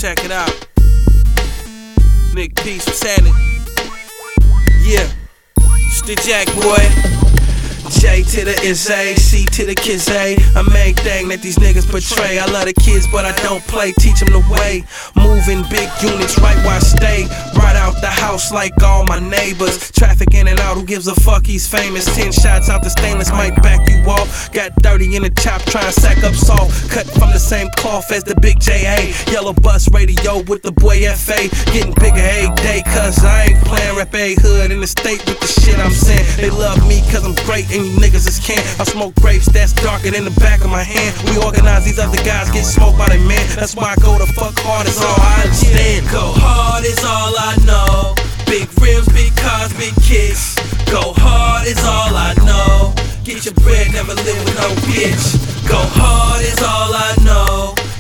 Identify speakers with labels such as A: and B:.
A: Check it out. Nick Peace, what's happening? Yeah, it's the Jack boy. J to the is A, C to the kids A. A main thing that these niggas portray. I love the kids, but I don't play. Teach them the way. Moving big units right where I stay. Right out the house like all my neighbors. Traffic in and out, who gives a fuck? He's famous. 10 shots out the stainless might back you off. Got 30 in the chop, trying to sack up salt. Cut from the same cloth as the big J.A. Yellow bus radio with the boy F.A. Getting bigger every day, cause I ain't playing. Rep A hood in the state with the shit I'm saying. They love me cause I'm great and you niggas is can. I smoke grapes that's darker than the back of my hand. We organize, these other guys get smoked by their man. That's why I go to fuck hard is all I understand. Go hard is all I know. Big rims, big cars, big kicks. Go hard is all I know. Get your bread, never live with no bitch. Go hard is all I know.